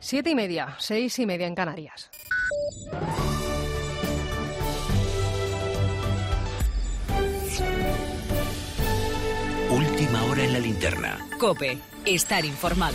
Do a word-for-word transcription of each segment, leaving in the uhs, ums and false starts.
Siete y media, seis y media en Canarias. Última hora en la linterna. COPE. Estar informado.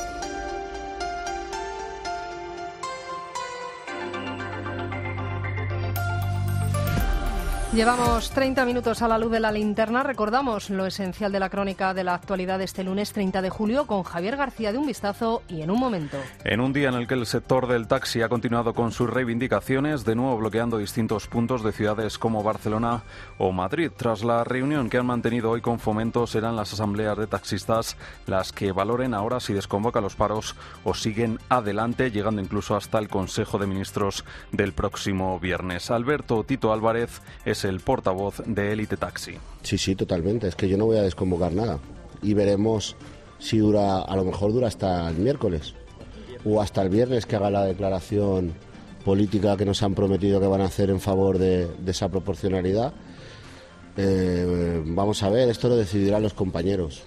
Llevamos treinta minutos a la luz de la linterna. Recordamos lo esencial de la crónica de la actualidad de este lunes treinta de julio con Javier García de Un Vistazo y En un Momento. En un día en el que el sector del taxi ha continuado con sus reivindicaciones, de nuevo bloqueando distintos puntos de ciudades como Barcelona o Madrid. Tras la reunión que han mantenido hoy con Fomento, serán las asambleas de taxistas las que valoren ahora si desconvocan los paros o siguen adelante, llegando incluso hasta el Consejo de Ministros del próximo viernes. Alberto Tito Álvarez es el portavoz de Élite Taxi. Sí, sí, totalmente. Es que yo no voy a desconvocar nada. Y veremos si dura, a lo mejor dura hasta el miércoles o hasta el viernes que haga la declaración política que nos han prometido que van a hacer en favor de, de esa proporcionalidad. Eh, vamos a ver, esto lo decidirán los compañeros.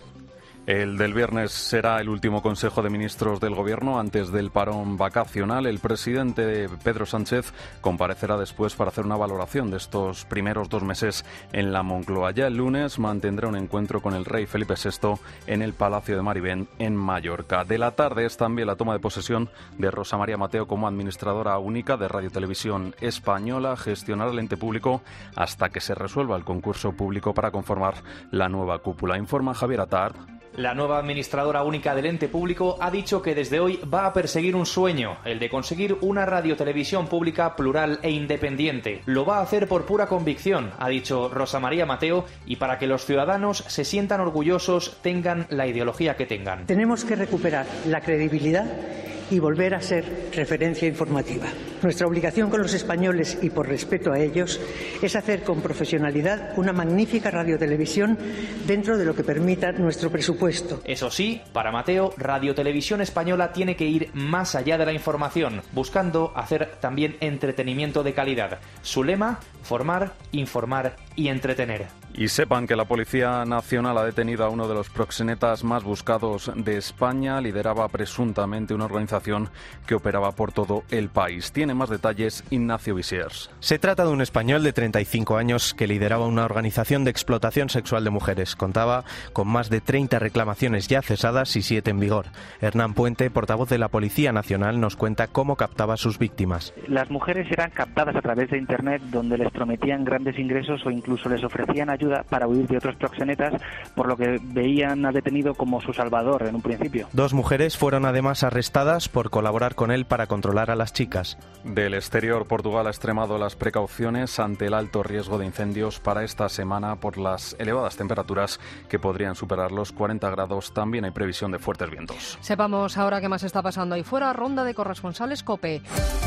El del viernes será el último Consejo de Ministros del Gobierno antes del parón vacacional. El presidente Pedro Sánchez comparecerá después para hacer una valoración de estos primeros dos meses en la Moncloa. Ya el lunes mantendrá un encuentro con el rey Felipe sexto en el Palacio de Marivén en Mallorca. De la tarde es también la toma de posesión de Rosa María Mateo como administradora única de Radio Televisión Española. Gestionará el ente público hasta que se resuelva el concurso público para conformar la nueva cúpula. Informa Javier Atard. La nueva administradora única del ente público ha dicho que desde hoy va a perseguir un sueño, el de conseguir una radiotelevisión pública plural e independiente. Lo va a hacer por pura convicción, ha dicho Rosa María Mateo, y para que los ciudadanos se sientan orgullosos, tengan la ideología que tengan. Tenemos que recuperar la credibilidad y volver a ser referencia informativa. Nuestra obligación con los españoles y por respeto a ellos es hacer con profesionalidad una magnífica radiotelevisión dentro de lo que permita nuestro presupuesto. Eso sí, para Mateo, Radiotelevisión Española tiene que ir más allá de la información, buscando hacer también entretenimiento de calidad. Su lema, formar, informar y entretener. Y sepan que la Policía Nacional ha detenido a uno de los proxenetas más buscados de España. Lideraba presuntamente una organización que operaba por todo el país. Tiene más detalles Ignacio Visiers. Se trata de un español de treinta y cinco años que lideraba una organización de explotación sexual de mujeres. Contaba con más de treinta reclamaciones ya cesadas y siete en vigor. Hernán Puente, portavoz de la Policía Nacional, nos cuenta cómo captaba a sus víctimas. Las mujeres eran captadas a través de Internet, donde les prometían grandes ingresos o incluso les ofrecían ayuda para huir de otros proxenetas, por lo que veían al detenido como su salvador en un principio. Dos mujeres fueron además arrestadas por colaborar con él para controlar a las chicas. Del exterior, Portugal ha extremado las precauciones ante el alto riesgo de incendios para esta semana por las elevadas temperaturas que podrían superar los cuarenta grados. También hay previsión de fuertes vientos. Sepamos ahora qué más está pasando ahí fuera. Ronda de corresponsales COPE.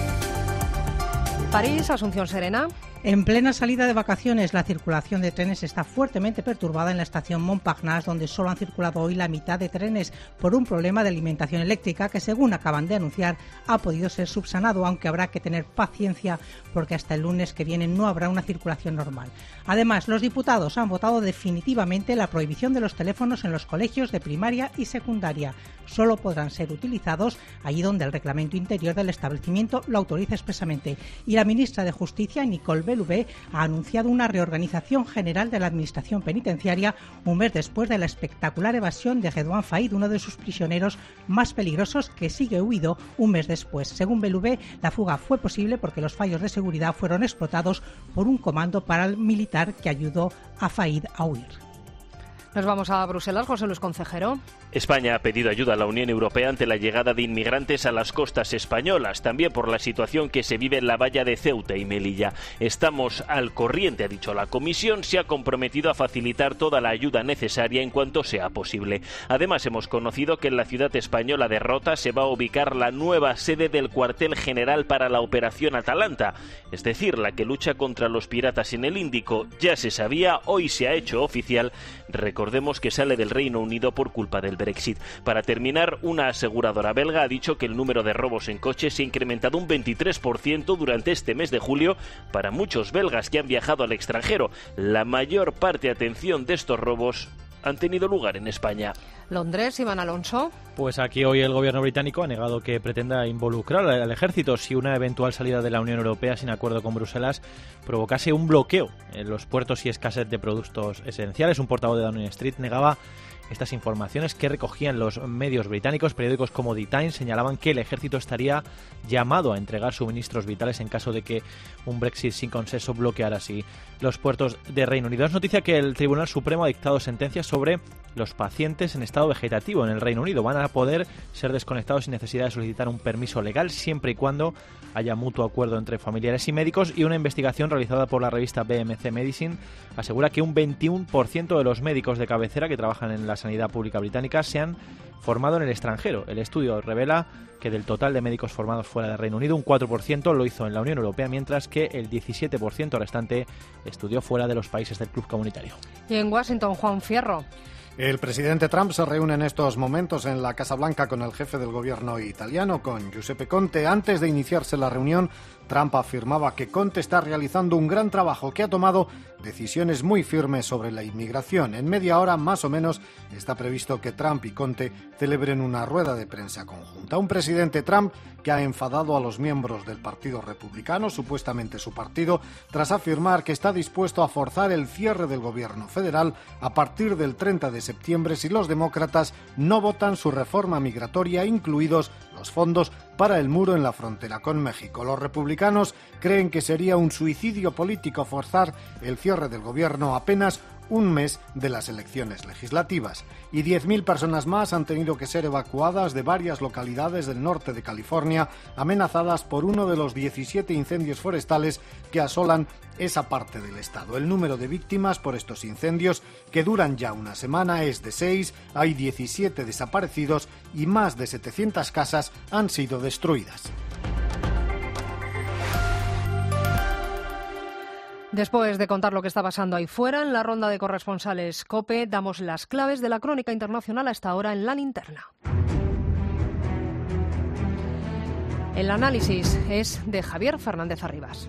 París, Asunción Serena. En plena salida de vacaciones, la circulación de trenes está fuertemente perturbada en la estación Montparnasse, donde solo han circulado hoy la mitad de trenes por un problema de alimentación eléctrica que, según acaban de anunciar, ha podido ser subsanado, aunque habrá que tener paciencia porque hasta el lunes que viene no habrá una circulación normal. Además, los diputados han votado definitivamente la prohibición de los teléfonos en los colegios de primaria y secundaria. Solo podrán ser utilizados allí donde el reglamento interior del establecimiento lo autoriza expresamente. Y la ministra de Justicia, Nicole Belloubet, ha anunciado una reorganización general de la administración penitenciaria un mes después de la espectacular evasión de Redouane Faïd, uno de sus prisioneros más peligrosos, que sigue huido un mes después. Según Belloubet, la fuga fue posible porque los fallos de seguridad fueron explotados por un comando paramilitar que ayudó a Faïd a huir. Nos vamos a Bruselas, José Luis Concejero. España ha pedido ayuda a la Unión Europea ante la llegada de inmigrantes a las costas españolas, también por la situación que se vive en la valla de Ceuta y Melilla. Estamos al corriente, ha dicho la Comisión, se ha comprometido a facilitar toda la ayuda necesaria en cuanto sea posible. Además, hemos conocido que en la ciudad española de Rota se va a ubicar la nueva sede del cuartel general para la Operación Atalanta, es decir, la que lucha contra los piratas en el Índico. Ya se sabía, hoy se ha hecho oficial. Recordemos que sale del Reino Unido por culpa del Brexit. Para terminar, una aseguradora belga ha dicho que el número de robos en coches se ha incrementado un veintitrés por ciento durante este mes de julio para muchos belgas que han viajado al extranjero. La mayor parte, atención, de estos robos han tenido lugar en España. Londres, Iván Alonso. Pues aquí hoy el gobierno británico ha negado que pretenda involucrar al ejército si una eventual salida de la Unión Europea sin acuerdo con Bruselas provocase un bloqueo en los puertos y escasez de productos esenciales. Un portavoz de Downing Street negaba estas informaciones que recogían los medios británicos. Periódicos como The Times señalaban que el ejército estaría llamado a entregar suministros vitales en caso de que un Brexit sin consenso bloqueara así los puertos de Reino Unido. Es noticia que el Tribunal Supremo ha dictado sentencias sobre los pacientes en estado vegetativo en el Reino Unido. Van a poder ser desconectados sin necesidad de solicitar un permiso legal siempre y cuando haya mutuo acuerdo entre familiares y médicos, y una investigación realizada por la revista B M C Medicine asegura que un veintiuno por ciento de los médicos de cabecera que trabajan en la sanidad pública británica se han formado en el extranjero. El estudio revela que del total de médicos formados fuera del Reino Unido, un cuatro por ciento lo hizo en la Unión Europea, mientras que el diecisiete por ciento restante estudió fuera de los países del club comunitario. Y en Washington, Juan Fierro. El presidente Trump se reúne en estos momentos en la Casa Blanca con el jefe del gobierno italiano, con Giuseppe Conte. Antes de iniciarse la reunión, Trump afirmaba que Conte está realizando un gran trabajo, que ha tomado decisiones muy firmes sobre la inmigración. En media hora, más o menos, está previsto que Trump y Conte celebren una rueda de prensa conjunta. Un presidente Trump que ha enfadado a los miembros del Partido Republicano, supuestamente su partido, tras afirmar que está dispuesto a forzar el cierre del gobierno federal a partir del treinta de septiembre si los demócratas no votan su reforma migratoria, incluidos los fondos para el muro en la frontera con México. Los republicanos creen que sería un suicidio político forzar el cierre del gobierno apenas un mes de las elecciones legislativas. Y diez mil personas más han tenido que ser evacuadas de varias localidades del norte de California, amenazadas por uno de los diecisiete incendios forestales que asolan esa parte del estado. El número de víctimas por estos incendios, que duran ya una semana, es de seis, hay diecisiete desaparecidos y más de setecientas casas han sido destruidas. Después de contar lo que está pasando ahí fuera, en la ronda de corresponsales COPE, damos las claves de la crónica internacional hasta ahora en la linterna. El análisis es de Javier Fernández Arribas.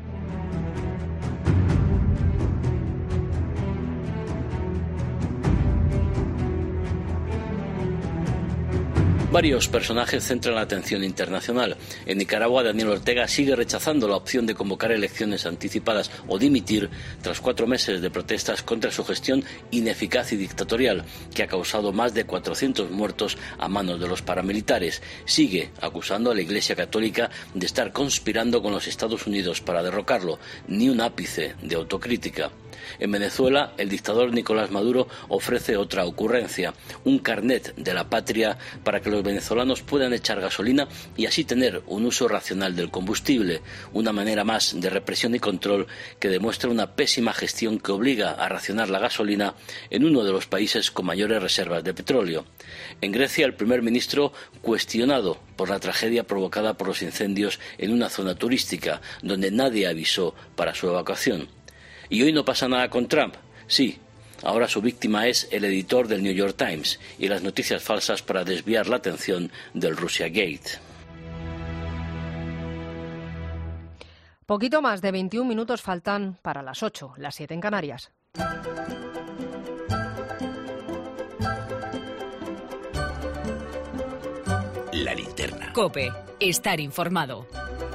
Varios personajes centran la atención internacional. En Nicaragua, Daniel Ortega sigue rechazando la opción de convocar elecciones anticipadas o dimitir tras cuatro meses de protestas contra su gestión ineficaz y dictatorial, que ha causado más de cuatrocientos muertos a manos de los paramilitares. Sigue acusando a la Iglesia Católica de estar conspirando con los Estados Unidos para derrocarlo. Ni un ápice de autocrítica. En Venezuela, el dictador Nicolás Maduro ofrece otra ocurrencia, un carnet de la patria para que los venezolanos puedan echar gasolina y así tener un uso racional del combustible, una manera más de represión y control que demuestra una pésima gestión que obliga a racionar la gasolina en uno de los países con mayores reservas de petróleo. En Grecia, el primer ministro cuestionado por la tragedia provocada por los incendios en una zona turística donde nadie avisó para su evacuación. Y hoy no pasa nada con Trump. Sí, ahora su víctima es el editor del New York Times y las noticias falsas para desviar la atención del Russiagate. Poquito más de veintiún minutos faltan para las ocho, las siete en Canarias. La linterna. COPE. Estar informado.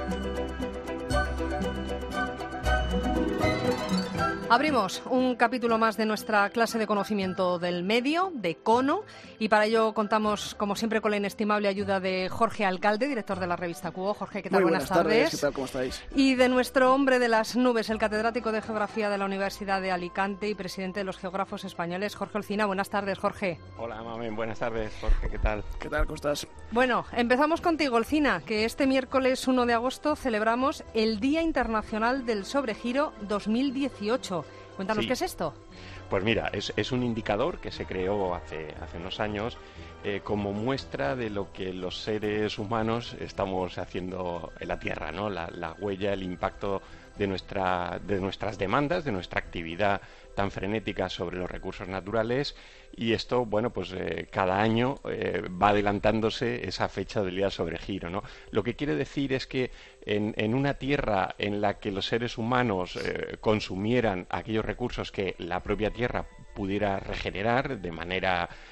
Abrimos un capítulo más de nuestra clase de conocimiento del medio, de Cono, y para ello contamos, como siempre, con la inestimable ayuda de Jorge Alcalde, director de la revista Cubo. Jorge, ¿qué tal? Muy buenas, buenas tardes. tardes. ¿Qué tal? ¿Cómo estáis? Y de nuestro hombre de las nubes, el catedrático de Geografía de la Universidad de Alicante y presidente de los Geógrafos Españoles, Jorge Olcina. Buenas tardes, Jorge. Hola, Mamen. Buenas tardes, Jorge. ¿Qué tal? ¿Qué tal? ¿Cómo estás? Bueno, empezamos contigo, Olcina, que este miércoles uno de agosto celebramos el Día Internacional del Sobregiro dos mil dieciocho. Cuéntanos, sí. ¿Qué es esto? Pues mira, es, es un indicador que se creó hace, hace unos años eh, como muestra de lo que los seres humanos estamos haciendo en la Tierra, ¿no? La, la huella, el impacto de, nuestra, de nuestras demandas, de nuestra actividad tan frenética sobre los recursos naturales. Y esto, bueno, pues eh, cada año eh, va adelantándose esa fecha del día sobregiro, ¿no? Lo que quiere decir es que en, en una tierra en la que los seres humanos eh, consumieran aquellos recursos que la propia tierra pudiera regenerar de manera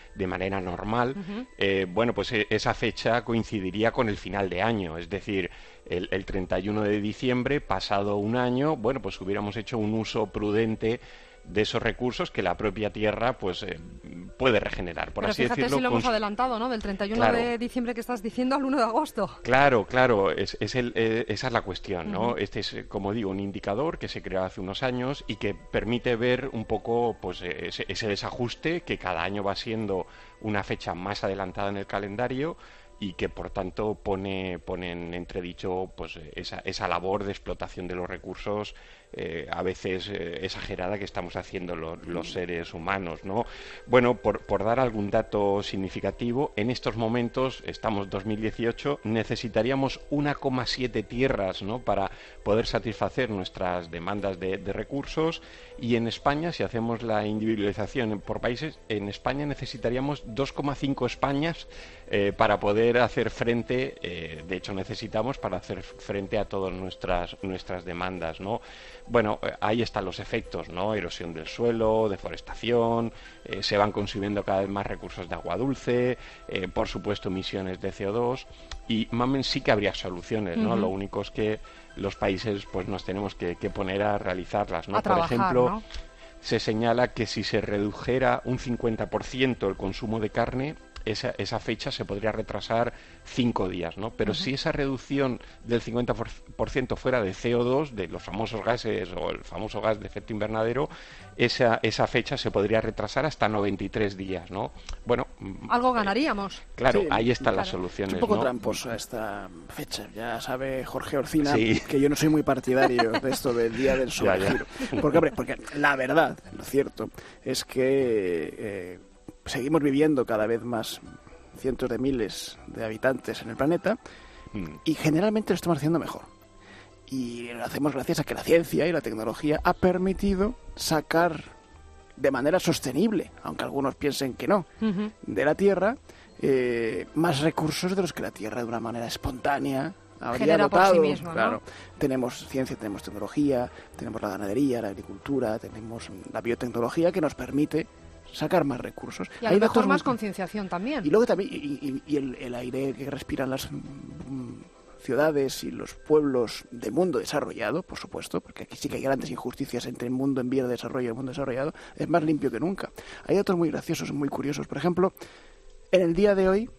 de manera normal, Uh-huh. eh, bueno, pues eh, esa fecha coincidiría con el final de año, es decir, el, el treinta y uno de diciembre, pasado un año, bueno, pues hubiéramos hecho un uso prudente de esos recursos que la propia Tierra pues eh, puede regenerar, por Pero así fíjate decirlo. si lo hemos con... adelantado, ¿no? Del treinta y uno Claro. de diciembre que estás diciendo al uno de agosto. Claro, claro, es, es el, eh, esa es la cuestión, ¿no? Ujú. Este es, eh, como digo, un indicador que se creó hace unos años y que permite ver un poco pues eh, ese, ese desajuste que cada año va siendo una fecha más adelantada en el calendario y que por tanto pone, pone en entredicho pues esa, esa labor de explotación de los recursos eh, a veces eh, exagerada que estamos haciendo lo, los seres humanos, ¿no? Bueno, por, por dar algún dato significativo, en estos momentos, estamos dos mil dieciocho, necesitaríamos uno coma siete tierras, ¿no?, para poder satisfacer nuestras demandas de, de recursos, y en España, si hacemos la individualización por países, en España necesitaríamos dos coma cinco Españas eh, para poder hacer frente, eh, de hecho necesitamos para hacer frente a todas nuestras, nuestras demandas, ¿no? Bueno, eh, ahí están los efectos, ¿no? Erosión del suelo, deforestación, eh, se van consumiendo cada vez más recursos de agua dulce, eh, por supuesto emisiones de C O dos, y mamen sí que habría soluciones, ¿no? Uh-huh. Lo único es que los países pues nos tenemos que, que poner a realizarlas, ¿no? A trabajar, por ejemplo, ¿no? se señala que si se redujera un cincuenta por ciento el consumo de carne, esa, esa fecha se podría retrasar cinco días, ¿no? Pero Uh-huh. si esa reducción del cincuenta por ciento fuera de C O dos, de los famosos gases o el famoso gas de efecto invernadero, esa, esa fecha se podría retrasar hasta noventa y tres días, ¿no? Bueno, Algo ganaríamos. claro, Sí, ahí están claro. las soluciones, Es un poco ¿no? tramposa esta fecha. Ya sabe Jorge Orcina Sí. que yo no soy muy partidario de esto del Día del Ya, ya. Sobregiro. Porque, hombre, porque la verdad, lo cierto, es que eh, seguimos viviendo cada vez más cientos de miles de habitantes en el planeta Mm. y generalmente lo estamos haciendo mejor. Y lo hacemos gracias a que la ciencia y la tecnología ha permitido sacar de manera sostenible, aunque algunos piensen que no, Uh-huh. de la Tierra eh, más recursos de los que la Tierra de una manera espontánea habría Genera por dotado. sí mismo, ¿no? Claro, tenemos ciencia, tenemos tecnología, tenemos la ganadería, la agricultura, tenemos la biotecnología que nos permite sacar más recursos. Y a Hay lo datos mejor muy- más concienciación también. y luego también y, y- y el, el aire que respiran las mm, ciudades y los pueblos del mundo desarrollado, por supuesto, porque aquí sí que hay grandes injusticias entre el mundo en vía de desarrollo y el mundo desarrollado, es más limpio que nunca. Hay datos muy graciosos, muy curiosos. Por ejemplo, en el día de hoy,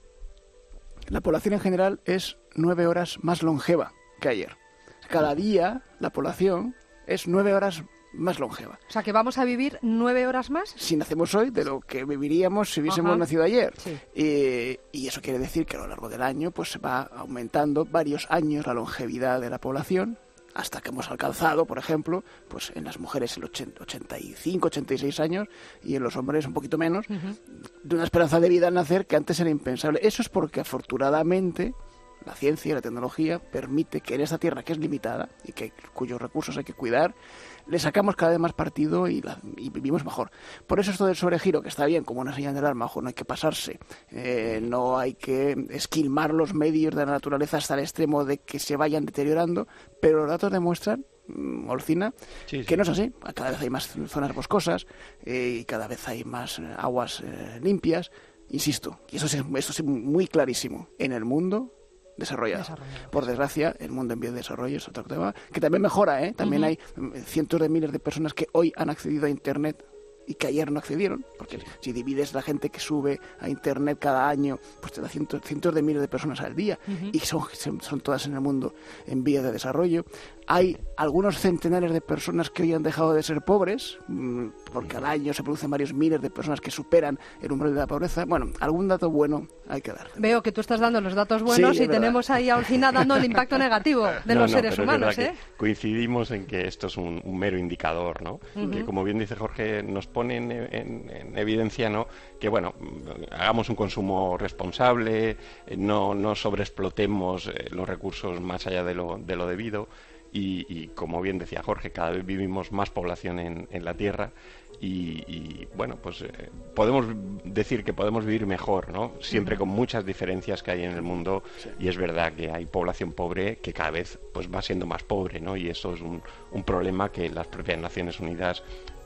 la población en general es nueve horas más longeva que ayer. Cada día la población es nueve horas más longeva. O sea, que vamos a vivir nueve horas más. Si nacemos hoy, de lo que viviríamos si hubiésemos Ajá. nacido ayer. Sí. Eh, y eso quiere decir que a lo largo del año pues se va aumentando varios años la longevidad de la población, hasta que hemos alcanzado, por ejemplo, pues en las mujeres el ochenta, ochenta y cinco, ochenta y seis años y en los hombres un poquito menos, Uh-huh. de una esperanza de vida al nacer que antes era impensable. Eso es porque afortunadamente la ciencia y la tecnología permite que en esta tierra que es limitada y que cuyos recursos hay que cuidar, le sacamos cada vez más partido y, la, y vivimos mejor. Por eso esto del sobregiro, que está bien como una señal de alarma, ojo, no hay que pasarse, eh, no hay que esquilmar los medios de la naturaleza hasta el extremo de que se vayan deteriorando, pero los datos demuestran, mm, Olcina, Sí, sí. que no es así. Cada vez hay más zonas boscosas eh, y cada vez hay más eh, aguas eh, limpias. Insisto, y eso es, eso es muy clarísimo, en el mundo desarrollado. Desarrollado. Por desgracia, el mundo en vía de desarrollo es otro tema que también mejora, ¿eh? También Ujú. hay mm, cientos de miles de personas que hoy han accedido a Internet y que ayer no accedieron, porque si divides la gente que sube a Internet cada año, pues te da cientos, cientos de miles de personas al día, Ujú. y son, son son todas en el mundo en vía de desarrollo. Hay algunos centenares de personas que hoy han dejado de ser pobres, mm, porque al año se producen varios miles de personas que superan el umbral de la pobreza. Bueno, algún dato bueno hay que dar. Veo que tú estás dando los datos buenos Sí, y es verdad. tenemos ahí a Olcina dando el impacto negativo de No, los no, seres pero es humanos, verdad ¿eh? que coincidimos en que esto es un, un mero indicador, ¿no? Ujú. Que, como bien dice Jorge, nos pone en, en- en evidencia, ¿no?, que, bueno, hagamos un consumo responsable, eh, no, no sobreexplotemos eh, los recursos más allá de lo, de lo debido. Y, y, como bien decía Jorge, cada vez vivimos más población en, en la Tierra y, y, bueno, pues eh, podemos decir que podemos vivir mejor, ¿no? Siempre con muchas diferencias que hay en el mundo, y es verdad que hay población pobre que cada vez pues va siendo más pobre, ¿no? Y eso es un, un problema que las propias Naciones Unidas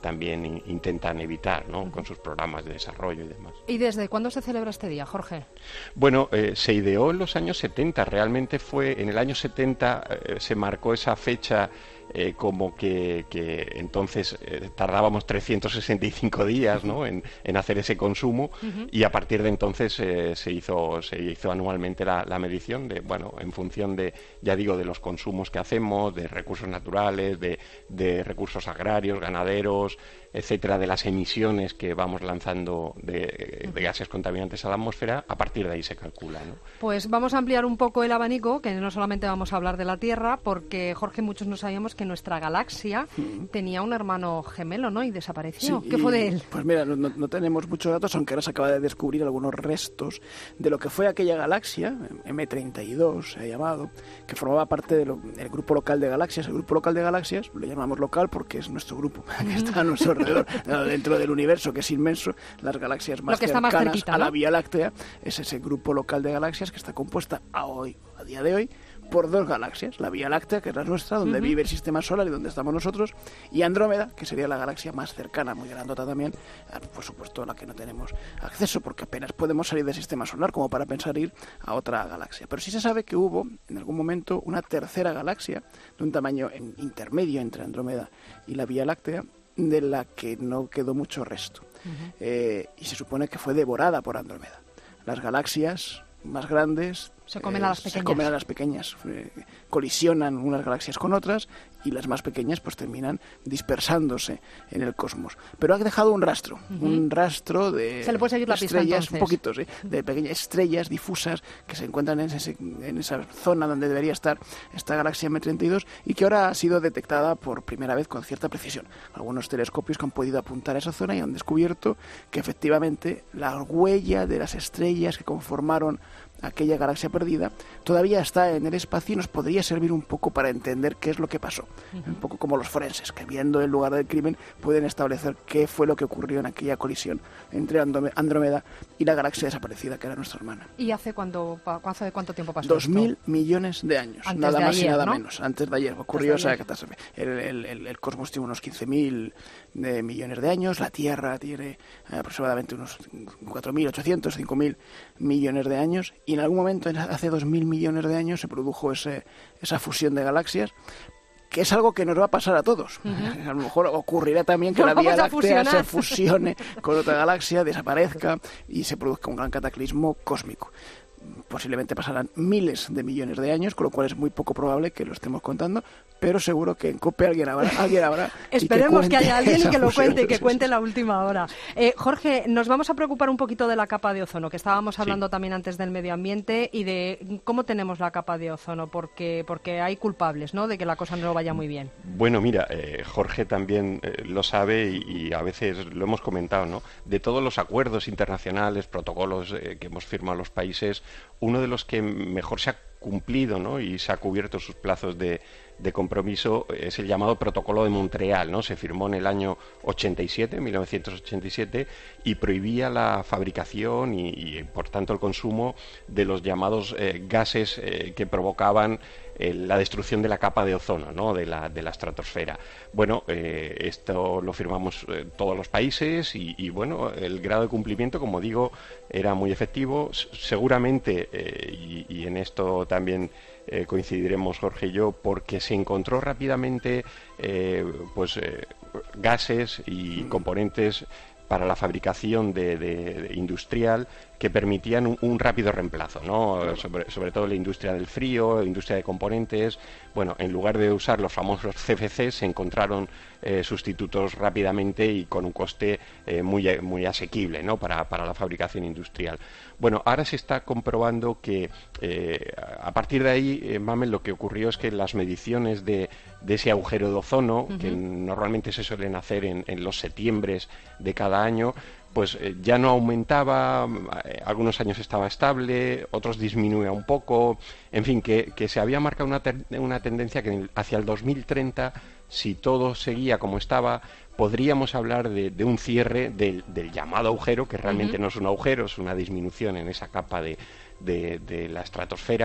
también in, intentan evitar, ¿no? Uh-huh. Con sus programas de desarrollo y demás. ¿Y desde cuándo se celebra este día, Jorge? Bueno, eh, se ideó en los años setenta, realmente fue en el año setenta eh, se marcó esa fecha. Eh, como que, que entonces eh, tardábamos trescientos sesenta y cinco días, ¿no? en, en hacer ese consumo, uh-huh. y a partir de entonces eh, se hizo se hizo anualmente la, la medición de, bueno, en función de, ya digo, de los consumos que hacemos, de recursos naturales, de, de recursos agrarios, ganaderos, etcétera, de las emisiones que vamos lanzando de, de gases contaminantes a la atmósfera. A partir de ahí se calcula, ¿no? Pues vamos a ampliar un poco el abanico, que no solamente vamos a hablar de la Tierra, porque, Jorge, muchos no sabíamos que nuestra galaxia mm. tenía un hermano gemelo, ¿no? Y desapareció. Sí, ¿qué fue de él? Pues mira, no, no tenemos muchos datos, aunque ahora se acaba de descubrir algunos restos de lo que fue aquella galaxia, eme treinta y dos se ha llamado, que formaba parte del de grupo local de galaxias. El grupo local de galaxias lo llamamos local porque es nuestro grupo, que está a nuestro alrededor, dentro del universo, que es inmenso. Las galaxias más cercanas más cerquita, ¿no? a la Vía Láctea es ese grupo local de galaxias que está compuesta a hoy, a día de hoy, por dos galaxias, la Vía Láctea, que es la nuestra, donde uh-huh. vive el sistema solar y donde estamos nosotros, y Andrómeda, que sería la galaxia más cercana, muy grandota también, por supuesto a la que no tenemos acceso, porque apenas podemos salir del sistema solar como para pensar ir a otra galaxia. Pero sí se sabe que hubo, en algún momento, una tercera galaxia, de un tamaño intermedio entre Andrómeda y la Vía Láctea, de la que no quedó mucho resto. Uh-huh. Eh, y se supone que fue devorada por Andrómeda. Las galaxias más grandes se comen a las pequeñas, se comen a las pequeñas. Eh, colisionan unas galaxias con otras y las más pequeñas pues terminan dispersándose en el cosmos. Pero ha dejado un rastro, uh-huh. un rastro de se le puede seguir la pista, estrellas, entonces. un poquito, sí, de pequeñas estrellas difusas que se encuentran en, ese, en esa zona donde debería estar esta galaxia eme treinta y dos y que ahora ha sido detectada por primera vez con cierta precisión. Algunos telescopios que han podido apuntar a esa zona y han descubierto que efectivamente la huella de las estrellas que conformaron aquella galaxia perdida todavía está en el espacio y nos podría servir un poco para entender qué es lo que pasó. Uh-huh. Un poco como los forenses, que viendo el lugar del crimen pueden establecer qué fue lo que ocurrió en aquella colisión entre Andrómeda y la galaxia desaparecida, que era nuestra hermana. ¿Y hace cuánto, hace cuánto tiempo pasó Dos esto? mil millones de años, antes nada de más ayer, y nada ¿no? menos. Antes de ayer ocurrió esa catástrofe. El, el, el, el cosmos tiene unos quince mil de millones de años, la Tierra tiene aproximadamente unos cuatro mil ochocientos, cinco mil millones de años, y en algún momento, hace dos mil millones de años, se produjo ese, esa fusión de galaxias, que es algo que nos va a pasar a todos. Uh-huh. A lo mejor ocurrirá también que la Vía Láctea se fusione con otra galaxia, desaparezca y se produzca un gran cataclismo cósmico. Posiblemente pasarán miles de millones de años, con lo cual es muy poco probable que lo estemos contando, pero seguro que en COPE alguien habrá. Alguien habrá Esperemos que, que haya alguien y que lo fusión, cuente, que sí, cuente sí. la última hora. Eh, Jorge, nos vamos a preocupar un poquito de la capa de ozono, que estábamos hablando sí. también antes del medio ambiente y de cómo tenemos la capa de ozono, porque porque hay culpables, ¿no?, de que la cosa no vaya muy bien. Bueno, mira, eh, Jorge también eh, lo sabe y, y a veces lo hemos comentado, ¿no? De todos los acuerdos internacionales, protocolos eh, que hemos firmado los países, uno de los que mejor se ha cumplido, ¿no?, y se ha cubierto sus plazos de, de compromiso es el llamado Protocolo de Montreal, ¿no? Se firmó en el año ochenta y siete, mil novecientos ochenta y siete, y prohibía la fabricación y, y por tanto el consumo de los llamados eh, gases eh, que provocaban eh, la destrucción de la capa de ozono, ¿no?, de la, de la estratosfera. Bueno, eh, esto lo firmamos eh, todos los países y, y bueno, el grado de cumplimiento, como digo, era muy efectivo. S- seguramente, eh, y, y en esto también eh, coincidiremos Jorge y yo, porque se encontró rápidamente eh, pues eh, gases y componentes para la fabricación de, de, de industrial que permitían un, un rápido reemplazo, ¿no? Sobre, sobre todo la industria del frío, la industria de componentes. Bueno, en lugar de usar los famosos C F C, se encontraron eh, sustitutos rápidamente y con un coste eh, muy, muy asequible, ¿no?, para, para la fabricación industrial. Bueno, ahora se está comprobando que eh, a partir de ahí, eh, Mamel, lo que ocurrió es que las mediciones de, de ese agujero de ozono, uh-huh. que normalmente se suelen hacer en, en los septiembres de cada año, pues eh, ya no aumentaba, eh, algunos años estaba estable, otros disminuía un poco, en fin, que, que se había marcado una, ter- una tendencia que hacia el dos mil treinta, si todo seguía como estaba, podríamos hablar de, de un cierre del, del llamado agujero, que realmente uh-huh. no es un agujero, es una disminución en esa capa de, de, de la estratosfera,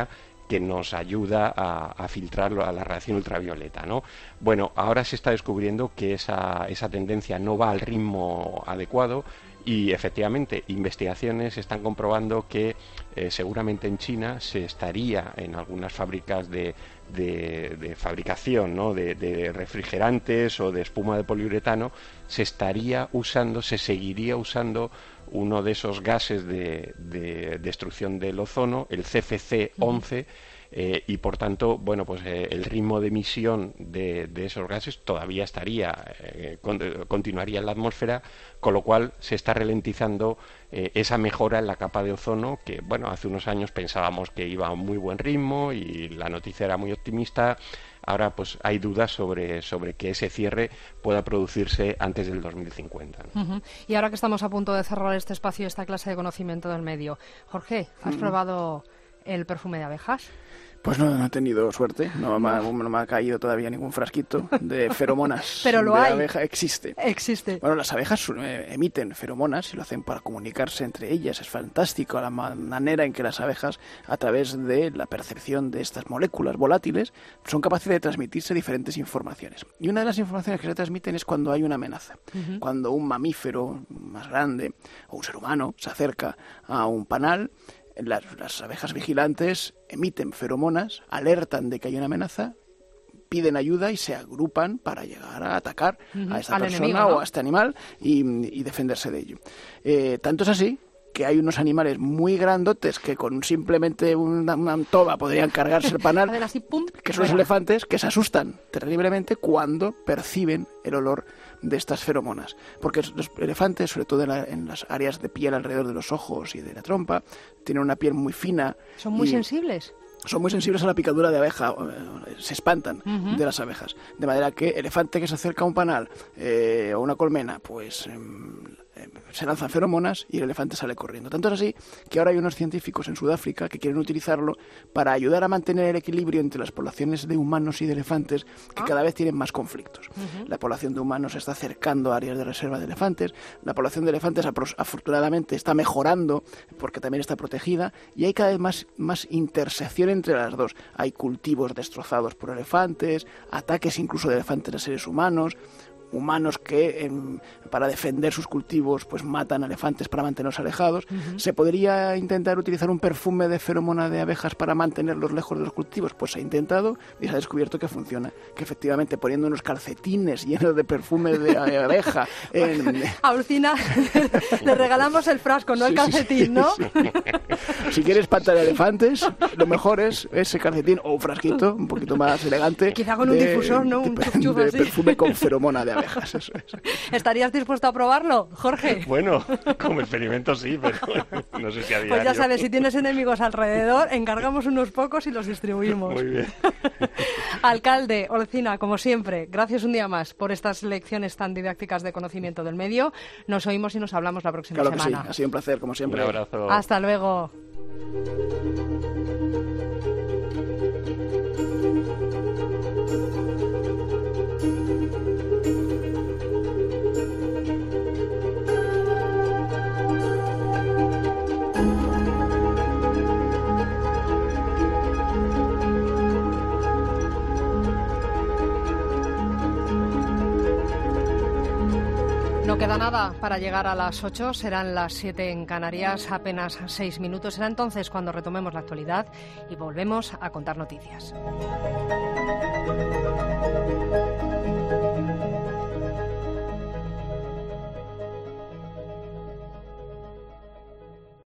que nos ayuda a, a filtrar a la radiación ultravioleta, ¿no? Bueno, ahora se está descubriendo que esa, esa tendencia no va al ritmo adecuado y efectivamente investigaciones están comprobando que eh, seguramente en China se estaría en algunas fábricas de, de, de fabricación, ¿no? de, de refrigerantes o de espuma de poliuretano, se estaría usando, se seguiría usando uno de esos gases de, de destrucción del ozono, el C F C once, eh, y por tanto, bueno, pues eh, el ritmo de emisión de, de esos gases todavía estaría, eh, con, continuaría en la atmósfera, con lo cual se está ralentizando eh, esa mejora en la capa de ozono que, bueno, hace unos años pensábamos que iba a un muy buen ritmo y la noticia era muy optimista. Ahora pues hay dudas sobre, sobre que ese cierre pueda producirse antes del dos mil cincuenta, ¿no? Uh-huh. Y ahora que estamos a punto de cerrar este espacio y esta clase de conocimiento del medio, Jorge, ¿has uh-huh. probado el perfume de abejas? Pues no, no he tenido suerte, no me, ha, no me ha caído todavía ningún frasquito de feromonas. Pero lo de hay. Abeja. Existe. Existe. Bueno, las abejas eh, emiten feromonas y lo hacen para comunicarse entre ellas. Es fantástico la manera en que las abejas, a través de la percepción de estas moléculas volátiles, son capaces de transmitirse diferentes informaciones. Y una de las informaciones que se transmiten es cuando hay una amenaza. Uh-huh. Cuando un mamífero más grande o un ser humano se acerca a un panal, Las, las abejas vigilantes emiten feromonas, alertan de que hay una amenaza, piden ayuda y se agrupan para llegar a atacar uh-huh. a esta Al persona enemigo, ¿no? o a este animal y, y defenderse de ello. Eh, tanto es así que hay unos animales muy grandotes que con simplemente una, una toba podrían cargarse el panal, así, pum, que son los elefantes, que se asustan terriblemente cuando perciben el olor de estas feromonas. Porque los elefantes, sobre todo en, la, en las áreas de piel alrededor de los ojos y de la trompa, tienen una piel muy fina. ¿Son muy y sensibles? Son muy sensibles a la picadura de abeja, se espantan uh-huh. de las abejas. De manera que el elefante que se acerca a un panal eh, o una colmena, pues eh, se lanzan feromonas y el elefante sale corriendo. Tanto es así que ahora hay unos científicos en Sudáfrica que quieren utilizarlo para ayudar a mantener el equilibrio entre las poblaciones de humanos y de elefantes que ah. cada vez tienen más conflictos. Uh-huh. La población de humanos se está acercando a áreas de reserva de elefantes, la población de elefantes afortunadamente está mejorando porque también está protegida y hay cada vez más, más intersección entre las dos. Hay cultivos destrozados por elefantes, ataques incluso de elefantes a seres humanos, humanos que eh, para defender sus cultivos pues matan elefantes para mantenerlos alejados. Uh-huh. ¿Se podría intentar utilizar un perfume de feromona de abejas para mantenerlos lejos de los cultivos? Pues se ha intentado y se ha descubierto que funciona, que efectivamente poniendo unos calcetines llenos de perfume de abeja en... A Ursina le regalamos el frasco, no sí, el calcetín, sí, ¿no? Sí. Si quieres espantar elefantes, lo mejor es ese calcetín o un frasquito un poquito más elegante. Quizá con de, un difusor, ¿no? Un de, de, de perfume con feromona de abejas. Eso es. ¿Estarías dispuesto a probarlo, Jorge? Bueno, como experimento sí, pero no sé si a diario. Pues ya sabes, si tienes enemigos alrededor, encargamos unos pocos y los distribuimos. Muy bien. Alcalde Olcina, como siempre, gracias un día más por estas lecciones tan didácticas de conocimiento del medio. Nos oímos y nos hablamos la próxima claro semana. Que sí, ha sido un placer, como siempre. Un abrazo. Hasta luego. No queda nada para llegar a las ocho, serán las siete en Canarias, apenas seis minutos. Será entonces cuando retomemos la actualidad y volvemos a contar noticias.